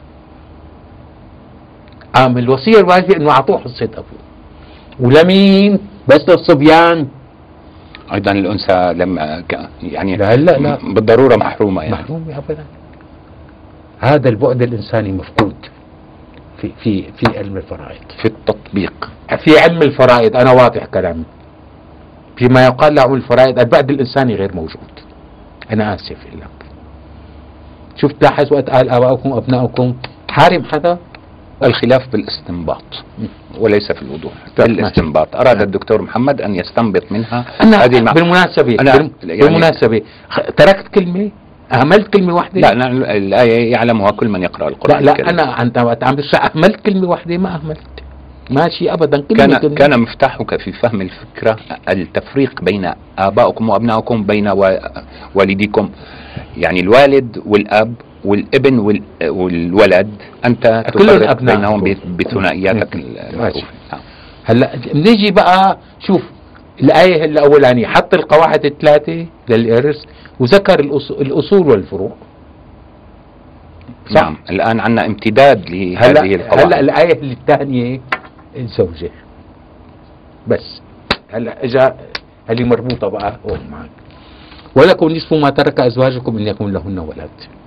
B: قام الوصيه الواجبه انه اعطوه حصه ابوه. ولمين؟ بس للصبيان.
A: ايضا الانثى لما يعني
B: لا لا لا
A: بالضروره محرومه يعني.
B: محرومه ابدا. هذا البعد الانساني مفقود في في في علم الفرائض.
A: في التطبيق. في
B: علم الفرائض انا واضح كلامي. فيما يقال له علم الفرائض البعد الانساني غير موجود. انا اسف لك. شفت لاحظ وقت قال ابائكم وابنائكم حارم حدا؟
A: الخلاف بالاستنباط وليس في الوضوح. بالاستنباط اراد الدكتور محمد ان يستنبط منها
B: هذه المع... بالمناسبة أنا يعني بالمناسبة تركت كلمة، اهملت كلمة واحدة.
A: لا الآية يعلمها كل من يقرأ القرآن.
B: لا لا انا انت عم بشرح اهملت كلمة واحدة، ما اهملت ماشي ابدا.
A: كلمة كان كلمة. كان مفتاحك في فهم الفكرة التفريق بين آبائكم وأبنائكم، بين والديكم، يعني الوالد والأب والابن والولد، أنت تفرق بينهم بثنائياتك المعروفة.
B: هلا بنيجي بقى شوف الآية الأولانية حط القواعد الثلاثة للإرث وذكر الأصول والفروع.
A: نعم. الآن عندنا امتداد لهذه القواعد.
B: هلا الآية الثانية الزوجة بس. هلا اجى اللي مربوطة بقى هون معك. ولكم نصف ما ترك أزواجكم إن يكن لهن ولد.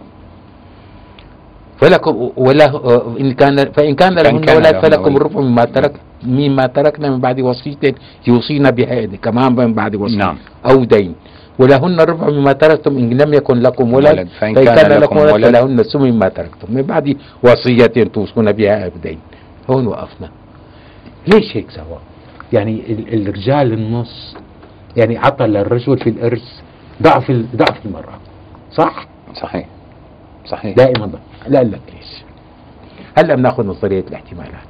B: فلكم ولا إن كان فإن كان لهن ولد فلكم الربع مما ترك مما تركنا من بعد وصية يوصينا بها كمان من بعد وصية. نعم. أو دين. ولهن الربع مما تركتم إن لم يكن لكم ولد, ولد.
A: فإن كان, كان لكم ولد
B: فلهن الثمن مما تركتم من بعد وصية توصون بها بدين. هون وقفنا. ليش هيك سوا؟ يعني الرجال النص يعني عطى للرجل في الإرث ضعف ضعف المرأة. صح؟
A: صحيح صحيح
B: دائما ضعف. لا لك ليش؟ هلا بناخذ نظرية الاحتمالات.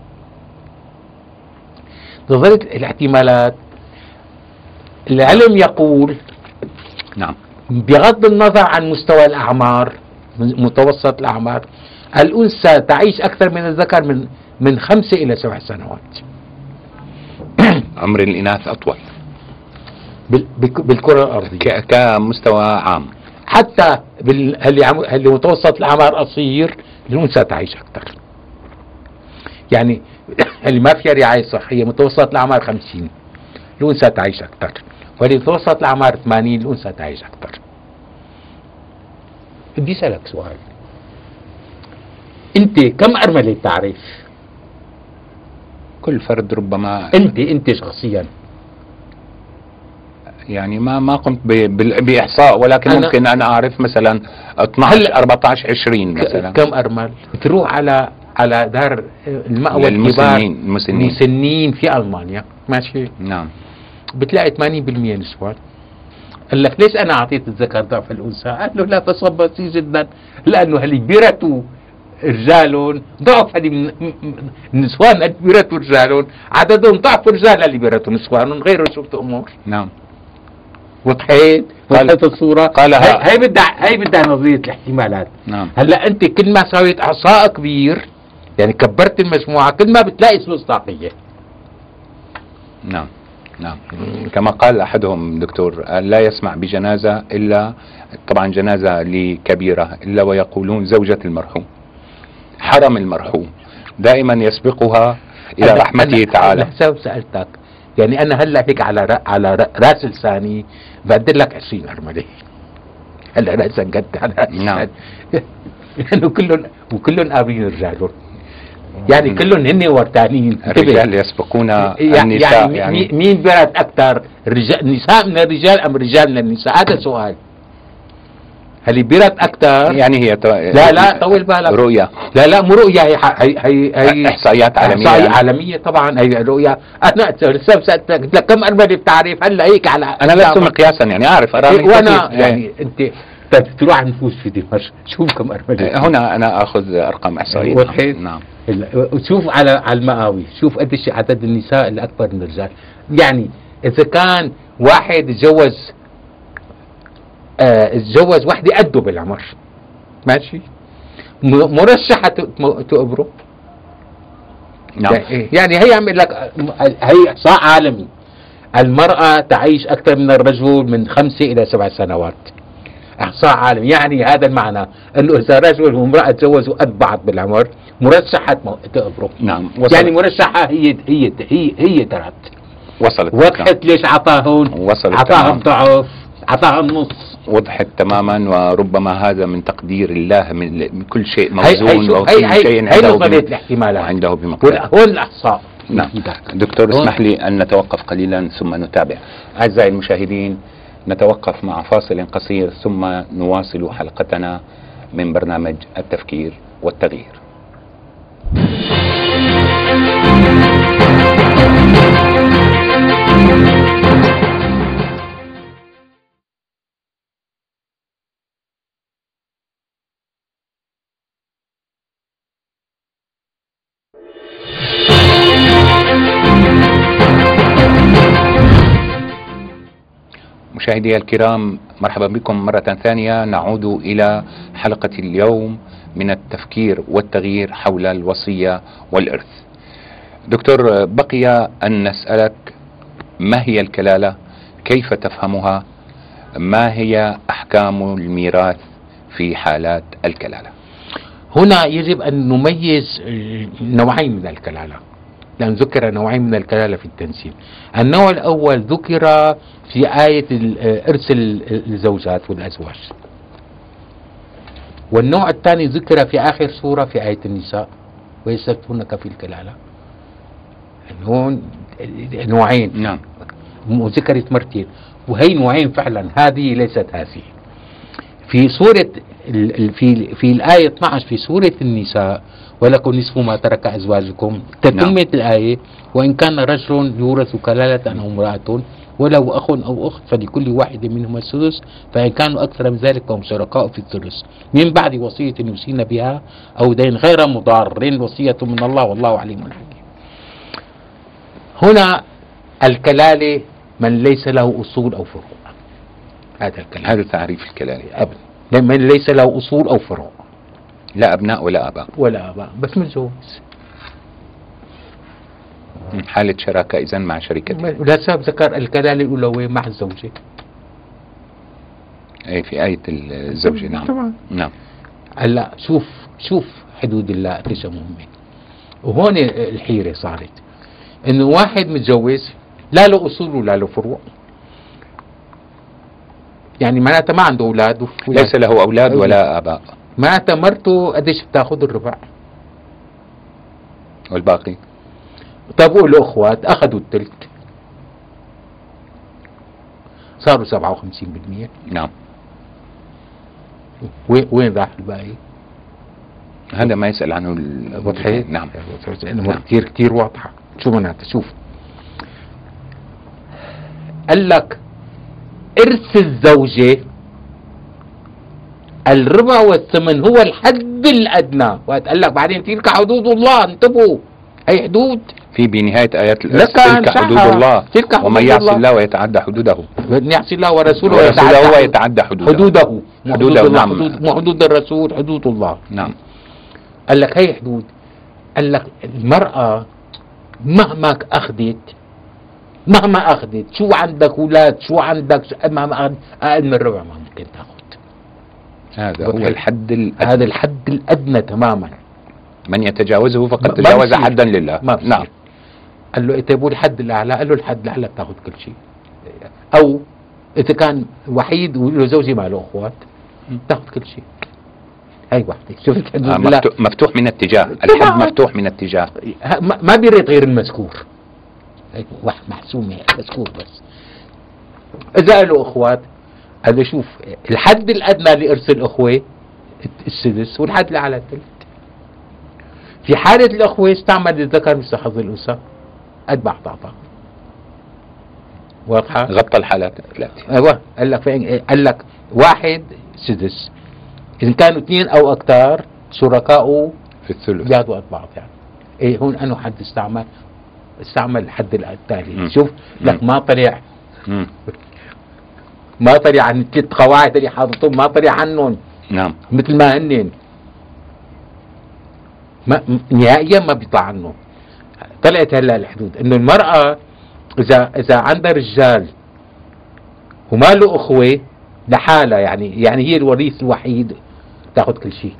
B: نظرية الاحتمالات العلم يقول
A: نعم
B: بغض النظر عن مستوى الأعمار متوسط الأعمار الأنثى تعيش أكثر من الذكر من من خمسة إلى سبع سنوات.
A: عمر الإناث أطول
B: بالكرة الأرضية
A: كمستوى عام.
B: حتى اللي اللي متوسط الأعمار قصير الأنثى تعيش أكثر. يعني اللي ما فيها رعاية صحية متوسط الأعمار خمسين الأنثى تعيش أكثر، واللي متوسط الأعمار ثمانين الأنثى تعيش أكثر. بدي أسألك سؤال، أنت كم أرملة تعرف؟
A: كل فرد ربما.
B: أنت أنت شخصيا
A: يعني ما ما قمت بإحصاء، ولكن أنا ممكن أنا أعرف مثلا اثناشر أربعتاشر عشرين مثلا.
B: كم أرمل؟ تروح على على دار المأوى
A: الكبار المسنين
B: المسنين في ألمانيا ماشي.
A: نعم.
B: بتلاقي ثمانين بالمئة نسوان. قال لك ليش أنا أعطيت الذكر ضعف الأنثى؟ قال له لا تصب بسيط جدا، لأنه هاللي بيرتوا رجال ضعف هذه من النسوان اللي بيرثوا رجال عددهم ضعف الرجال اللي بيرثوا نسوان غير. شفت امور.
A: نعم.
B: وضحت وضحت الصورة.
A: قالها
B: هي هي بدها هي بدها نظرية الاحتمالات.
A: نعم.
B: هلا انت كل ما سويت احصاء كبير يعني كبرت المجموعة كل ما بتلاقي مصداقية.
A: نعم نعم. كما قال احدهم دكتور لا يسمع بجنازة الا طبعا جنازة لكبيرة الا ويقولون زوجة المرحوم، حرم المرحوم دائما يسبقها الى رحمته تعالى.
B: حساب سألتك يعني انا هلا هيك على رأ على رأ راس لساني بقدر لك عشرين ارمله. هلا راسا قد على راس
A: نعم.
B: لانه كلهم وكلهم قابلين رجالهم يعني كلهم هن ورتانين.
A: الرجال يسبقون
B: يعني
A: النساء.
B: يعني,
A: يعني
B: مين بيرد اكثر الرجال النساء من الرجال ام الرجال من النساء؟ هذا سؤال. هل بيرد اكثر
A: يعني هي
B: لا لا طول بالك
A: رؤية.
B: لا لا مو رؤية، هي هي هي, هي
A: احصائيات عالمية.
B: احصائيات عالمية طبعا. هي رؤية. انا لسه سألتك قلت لك كم ارمله بتعرف هلا هيك على
A: انا لست مقياسا يعني اعرف ارامل
B: وانا
A: كثير.
B: يعني انت تروح نفوس في دمشق شوف كم ارمله.
A: هنا انا اخذ ارقام احصائية.
B: وضحت.
A: نعم.
B: وشوف على على المقاوي شوف قديش عدد النساء اللي اكبر من الرجال. يعني اذا كان واحد تجوز تجوز وحده قده بالعمر ماشي مرشحة تقبره.
A: نعم.
B: يعني هي عم لك هي احصاء عالمي المرأة تعيش اكثر من الرجل من خمسة الى سبع سنوات. احصاء عالمي يعني هذا المعنى انه اذا رجل وامرأة تجوزوا قد بعض بالعمر مرشحة تقبره.
A: نعم.
B: يعني مرشحة هي هي هي هي ترت
A: وصلت.
B: وضحت ليش عطاهم
A: وصلت.
B: عطاهم ضعف عطاهم نص.
A: وضحت تماما. وربما هذا من تقدير الله من كل شيء موزون
B: وكل شيء عنده بالاحتمالات
A: عنده بمقدار.
B: هو الاحصاء.
A: نعم. دكتور اسمح لي ان نتوقف قليلا ثم نتابع. اعزائي المشاهدين نتوقف مع فاصل قصير ثم نواصل حلقتنا من برنامج التفكير والتغيير. مشاهدي الكرام مرحبا بكم مرة ثانية. نعود إلى حلقة اليوم من التفكير والتغيير حول الوصية والإرث. دكتور بقي أن نسألك ما هي الكلالة؟ كيف تفهمها؟ ما هي أحكام الميراث في حالات الكلالة؟
B: هنا يجب أن نميز نوعين من الكلالة لأن ذكر نوعين من الكلالة في التنسيب. النوع الأول ذكر في آية إرث الزوجات والأزواج، والنوع الثاني ذكر في آخر سورة في آية النساء ويستفتونك في الكلالة. هون نوعين.
A: نعم.
B: ذكرت مرتين وهي نوعين فعلا. هذه ليست هذه. في سورة في في الآية اثنعش في سورة النساء ولكم نصف ما ترك أزواجكم تتمت نعم. الآية وإن كان رجل يورث كلالة أو امرأة ولو أخ أو أخت فلكل واحد منهما السدس فإن كانوا أكثر من ذلك فهم شركاء في الثلث من بعد وصية يوصين بها أو دين غير مضار وصية من الله والله عليم حكيم. هنا الكلالة من ليس له أصول أو فروع. هذا الكلام.
A: هذا تعريف الكلالة.
B: أبدا. من ليس له أصول أو فروع.
A: لا أبناء ولا أباء.
B: ولا أباء بس متجوز.
A: حالة شراكة إذن مع شريكته.
B: لا سبب ذكر الكلالة الأولوية مع الزوجة.
A: أي في آية الزوجة. نعم.
B: طبعا.
A: نعم.
B: هلا شوف شوف حدود الله قديش مهمة. وهون الحيرة صارت إنه واحد متجوز لا له أصول ولا له فروع. يعني معناتها ما عنده أولاد.
A: ليس له أولاد ولا آباء.
B: معناتها مرته قديش بتاخذ الربع؟
A: والباقي؟
B: طب له اخوات اخذوا الثلث صاروا سبعة وخمسين بالمئة.
A: نعم.
B: وين راح الباقي؟
A: هذا ما يسأل عنه
B: وضحت.
A: نعم.
B: نعم. كثير كثير واضحة. شو معناتها؟ شوف قال لك إرث الزوجة الربع والثمن هو الحد الادنى، وقال لك بعدين تلك حدود الله، انتبهوا هي حدود
A: في بنهاية آيات الإرث
B: لكن
A: تلك حدود
B: صحة.
A: الله
B: تلك حدود
A: ومن يعص
B: الله.
A: الله ويتعدى حدوده
B: من يعصي الله ورسوله
A: ورسوله ويتعدى حدوده
B: حدوده مو حدود
A: حدوده
B: الله،
A: نعم.
B: حدود مو حدود الرسول، حدود الله.
A: نعم.
B: قال لك هي حدود. قال لك المرأة مهما أخذت مهما أخذت شو عندك أولاد شو عندك مهما أخذت أقل من ربع ما ممكن تاخذ.
A: هذا هو الحد الأدنى.
B: هذا الحد الأدنى تماما.
A: من يتجاوزه فقد
B: ما
A: تجاوز
B: بصير.
A: حدا لله.
B: ما بصير.
A: نعم.
B: قال له إذا بقول الحد الأعلى، قال له الحد الأعلى بتاخذ كل شيء. أو إذا كان وحيد وله زوجي ما له أخوات بتاخذ كل شيء. هاي وحدة. شفت حدود
A: آه
B: الله؟
A: مفتوح, مفتوح من اتجاه، الحد مفتوح من اتجاه.
B: ما ما بيرد غير المذكور. هيك واحد محسوم هيك مذكور بس. إذا له أخوات قال له شوف الحد الأدنى لإرث الأخوة السدس والحد الأعلى الثلث. في حالة الأخوة استعمل الذكر مثل حظ الأنثى قد بعض أعطاه. واضحة؟
A: غطى الحالات الثلاثة.
B: أيوه قال لك فين قال لك واحد سدس، إن كانوا اثنين أو أكثر شركائه
A: في الثلث
B: بياخذوا قد بعض يعني. إيه هون أنه حد استعمل استعمل الحد التالي.
A: مم.
B: شوف لك ما طلع
A: مم.
B: ما طلع عن الثلاث قواعد اللي حاططهم، ما طلع عنهم
A: نعم.
B: مثل ما هنن ما نهائيا ما بيطلع عنه. طلعت هلا الحدود انه المرأة اذا اذا عندها رجال وما له اخوة لحالها، يعني يعني هي الوريث الوحيد بتاخذ كل شيء.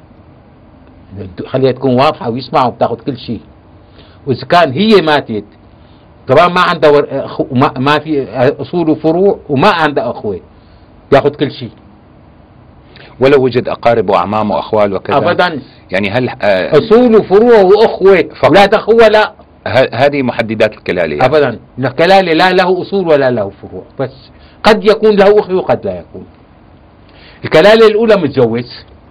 B: خليها تكون واضحة ويسمعوا، بتاخذ كل شيء. واذا كان هي ماتت طبعا ما عندها ور... أخو... ما... ما في اصول وفروع وما عندها اخوة بياخذ كل شيء.
A: ولو وجد أقارب وأعمام وأخوال وكذا
B: ابدا.
A: يعني هل آه
B: اصول وفروع واخوة اولاد اخوة لا
A: ه- هذه محددات الكلالة يعني.
B: ابدا. الكلالة لا له اصول ولا له فروع، بس قد يكون له اخوة وقد لا يكون. الكلالة الاولى متجوز.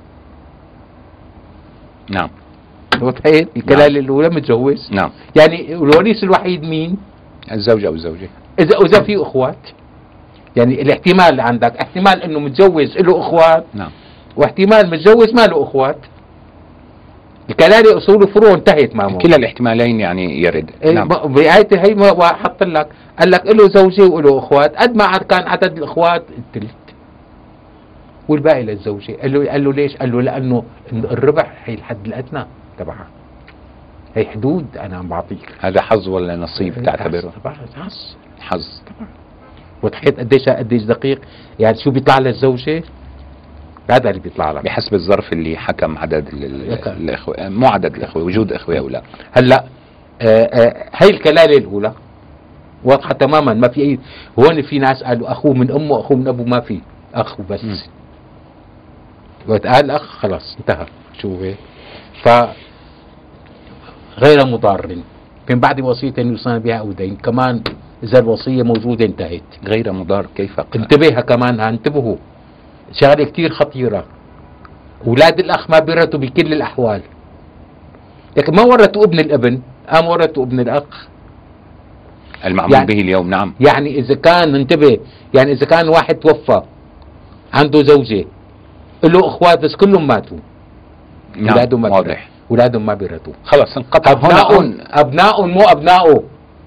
A: نعم.
B: متخيل؟ الكلالة الاولى متجوز.
A: نعم.
B: يعني الوريث الوحيد مين؟
A: الزوجة أو الزوجة.
B: اذا اذا في اخوات، يعني الاحتمال عندك احتمال انه متجوز له اخوات
A: نعم. واحتمال
B: متجوز ما له اخوات. الكلالة اصول وفروع انتهت ما
A: كلا الاحتمالين يعني يرد.
B: إيه
A: نعم.
B: بآية هي ما حط لك قال لك له زوجة وله اخوات قد ما كان عدد الاخوات الثلث والباقي للزوجة. قال له قال له ليش؟ قال له لانه الربع هي الحد الادنى تبعها، هي حدود انا عم بعطيك.
A: هذا حظ ولا نصيب تعتبره؟
B: طبعا حظ.
A: حظ.
B: وتحيت قديش قديش دقيق، يعني شو بيطلع للزوجة؟ هذا اللي بيطلع لك
A: بحسب الظرف اللي حكم عدد ال- ال-
B: يكا.
A: الإخوة، مو عدد الإخوة، وجود إخوة أو لا.
B: هلا آه آه هي الكلالة الأولى واضحة تماما، ما في أي. هون في ناس قالوا أخوه من أمه أخوه من أبوه، ما في أخو بس.
A: م.
B: وقت قال أخ خلاص انتهى. شو هيك؟ ف غير مضار من بعد وصية يوصى بها أو دين. كمان إذا الوصية موجودة انتهت.
A: غير مضار كيف؟
B: انتبه كمان، انتبهوا شغلة كتير خطيرة. أولاد الأخ ما بيرثوا بكل الأحوال، لكن ما ورثوا ابن الابن، قام ورثوا ابن الأخ
A: المعمول
B: يعني
A: به اليوم. نعم.
B: يعني إذا كان انتبه، يعني إذا كان واحد توفى عنده زوجة له أخوات بس كلهم ماتوا،
A: نعم.
B: أولادهم ما
A: واضح.
B: بيرثوا. أولادهم ما بيرثوا.
A: خلص انقطع هنا.
B: أبناء أبناء مو أبناؤه.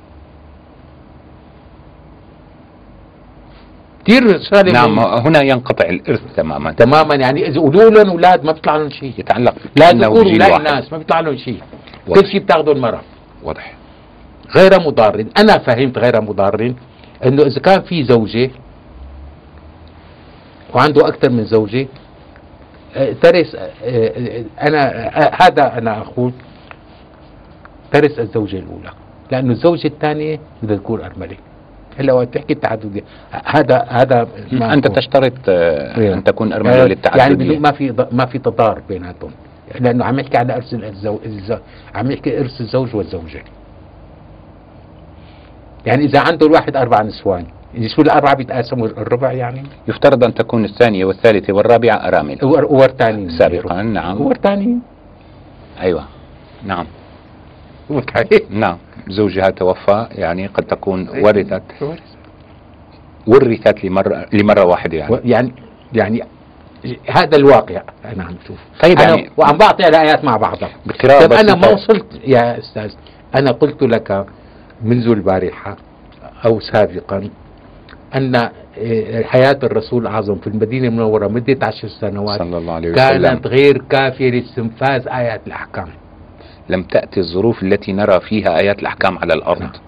B: كثير شغله.
A: نعم. هنا ينقطع الإرث تماما.
B: تماما، يعني إذا قولوا لهم أولاد ما بيطلع لهم شيء.
A: يتعلق
B: لا
A: أنه
B: ذكور
A: بجيل
B: ولا
A: واحد.
B: الناس ما بيطلع لهم شيء.
A: واضح.
B: كل شيء بتاخذه المرأة.
A: واضح.
B: غير مضار. أنا فهمت غير مضار إنه إذا كان في زوجة وعنده أكثر من زوجة آه، ترث آه، آه، أنا آه، هذا أنا أقول ترث الزوجة الأولى، لأنه الزوجة الثانية بدها تكون أرملة. هلا وقت تحكي التعددية هذا هذا ما
A: أنت
B: أقول.
A: تشترط آه،
B: إيه.
A: أن تكون أرملة
B: يعني
A: للتعددية.
B: بدون ما في ما في تضارب بيناتهم، لأنه عم يحكي على إرث الزوج، عم يحكي إرث الزوج والزوجة. يعني إذا عنده الواحد أربع نسوان، شو الأربعة بيتقاسموا الربع يعني؟
A: يفترض أن تكون الثانية والثالثة والرابعة أرامل
B: ورثانين
A: سابقا. نعم.
B: ورثانين.
A: أيوة. نعم.
B: متخيل؟
A: نعم. زوجها توفى، يعني قد تكون ورثت ورثت لمرة لمرة واحدة يعني.
B: يعني يعني هذا الواقع انا عم شوف.
A: طيب
B: أنا
A: يعني
B: وعم بعطي الايات مع بعضها
A: بقراءة
B: طيب انا ما
A: بسيطة.
B: وصلت يا استاذ، انا قلت لك منذ البارحه او سابقا ان حياه الرسول الاعظم في المدينه المنوره مده عشر سنوات
A: صلى الله عليه وسلم
B: كانت غير كافيه لاستنفاذ ايات الاحكام.
A: لم تأتي الظروف التي نرى فيها آيات الأحكام على الأرض.
B: نعم.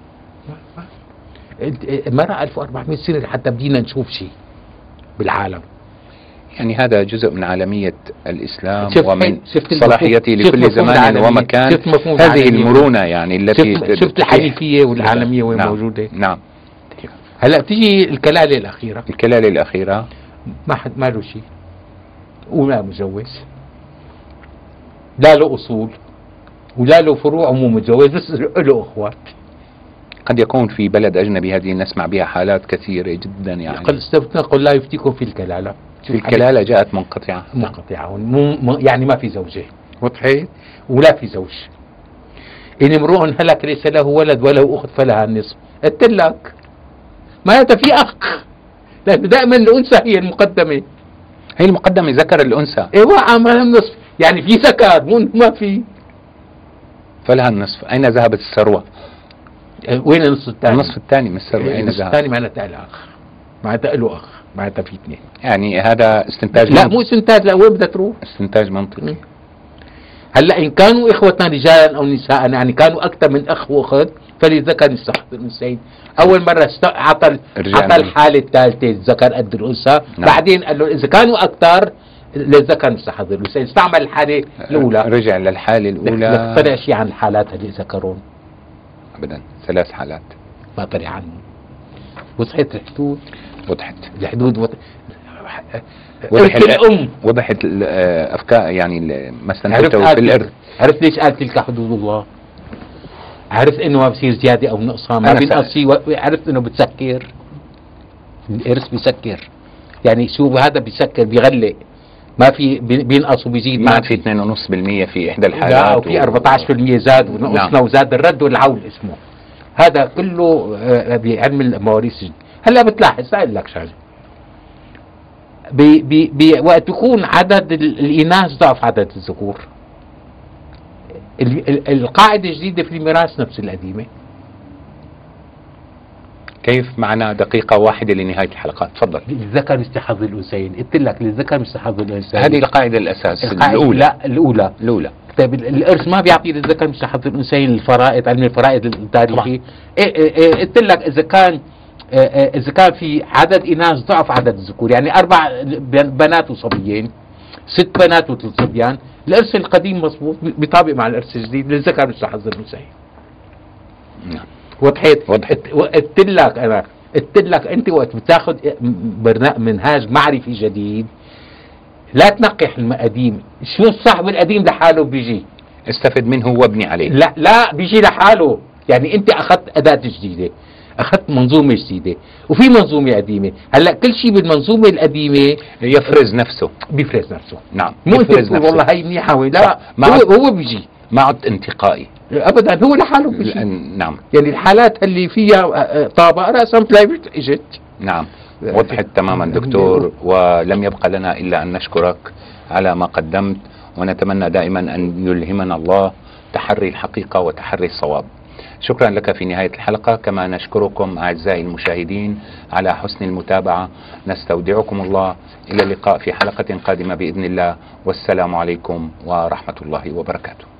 B: مرة ألف وأربعمائة سنة حتى بدينا نشوف شيء بالعالم.
A: يعني هذا جزء من عالمية الإسلام
B: شفت
A: ومن
B: شفت
A: صلاحيته
B: شفت
A: لكل
B: مفهوم
A: زمان
B: العالمية.
A: ومكان.
B: شفت مفهوم
A: هذه
B: العالمية.
A: المرونة يعني التي
B: شفت, شفت الحنيفية والعالمية وين
A: نعم.
B: موجودة.
A: نعم.
B: هلا بتيجي الكلالة الأخيرة.
A: الكلالة الأخيرة
B: ما حد ما له شيء ولا متجوز، لا له أصول ولا له فروع ومو متجوز، بس له أخوات.
A: قد يكون في بلد أجنبي هذه نسمع بها حالات كثيرة جدا يعني.
B: قد استفتنا قل لا يفتيكم في الكلالة.
A: في الكلالة جاءت منقطعة
B: منقطعة مو يعني ما في زوجة
A: وضحت
B: ولا في زوج. إن امرؤ هلك ليس له ولد وله أخت فلها النصف. قلت لك معناتها في أخ، لأنه دائما الأنثى هي المقدمة.
A: هي المقدمة ذكر الأنثى.
B: ايوه عملها النصف، يعني في ذكر مو ما في.
A: فلها النصف، أين ذهبت الثروة؟
B: وين النصف الثاني؟
A: النصف الثاني من الثروة أين
B: النصف
A: ذهب؟
B: الثاني معناتها الأخ، معناتها له أخ، معناتها في اثنين.
A: يعني هذا استنتاج
B: لا
A: منطقي.
B: مو استنتاج، لا وين بدها تروح؟
A: استنتاج منطقي.
B: هلا إن كانوا إخوتنا رجالا أو نساء، يعني كانوا أكثر من أخ وأخت فللذكر مثل حظ الأنثيين. أول مرة است... عطى عطى الحالة الثالثة الذكر قد الأنثى،
A: نعم.
B: بعدين قال له إذا كانوا أكثر للذكر مثل حظ الأنثيين، استعمل الحالة الأولى.
A: رجع للحالة الأولى.
B: لك طلع شيء عن الحالات اللي ذكرون؟
A: أبدا، ثلاث حالات
B: ما طلع عنه. وضحت الحدود؟
A: وضحت
B: الحدود وضح...
A: وضحت
B: الأم
A: وضحت الأفكار يعني ما
B: عرفت
A: استنتجته في الإرث.
B: عرفت ليش قال تلك حدود الله؟ عرفت انه ما بصير زياده او نقصان، ما بينقص شيء، عرفت انه بتسكر الارث، بيسكر يعني شو هذا، بيسكر بيغلق، ما في بينقص وبيزيد،
A: ما في اثنين ونص بالمية في إحدى الحالات.
B: لا وفي أربعة عشر بالمية زاد ونقصنا. نعم. وزاد الرد والعول اسمه، هذا كله بعلم المواريث. هلا بتلاحظ اقول لك شغله، بي بي بي وقت يكون عدد الإناث ضعف عدد الذكور، القاعدة الجديدة في الميراث نفس القديمة.
A: كيف؟ معنا دقيقة واحدة لنهاية الحلقة، تفضل.
B: للذكر مثل حظ الأنثيين، قلت لك للذكر مثل حظ الأنثيين،
A: هذه القاعدة الأساس
B: القاعدة
A: الأولى.
B: لا الأولى
A: الأولى.
B: طيب الإرث ما بيعطي للذكر مثل حظ الأنثيين، الفرائض، علم الفرائض التاريخي. قلت لك إذا كان إذا كان في عدد إناث ضعف عدد الذكور، يعني أربع بنات وصبيين، ست بنات وثلاث صبيان، الإرث القديم مضبوط بيطابق مع الإرث الجديد، للذكر مثل حظ الأنثيين.
A: نعم.
B: وضحت؟ وضحت. قلت لك أنا، قلت لك أنت وقت بتاخذ منهاج معرفي جديد لا تنقح القديم، شو الصح بالقديم لحاله بيجي،
A: استفد منه وابني عليه.
B: لا لا بيجي لحاله، يعني أنت أخذت أداة جديدة، أخذت منظومة جديدة وفي منظومة قديمة. هلا كل شيء بالمنظومة القديمة
A: يفرز نفسه،
B: بيفرز نفسه.
A: نعم.
B: مو أنت تقول والله هي منيحة، لا هو هو بيجي
A: ما عد انتقائي
B: ابدا، هو لحاله بيجي.
A: نعم.
B: يعني الحالات اللي فيها طابع راسا بتلاقي اجت.
A: نعم. وضحت تماما دكتور، ولم يبقى لنا الا ان نشكرك على ما قدمت، ونتمنى دائما ان يلهمنا الله تحري الحقيقة وتحري الصواب. شكرا لك في نهاية الحلقة، كما نشكركم أعزائي المشاهدين على حسن المتابعة. نستودعكم الله، إلى اللقاء في حلقة قادمة بإذن الله، والسلام عليكم ورحمة الله وبركاته.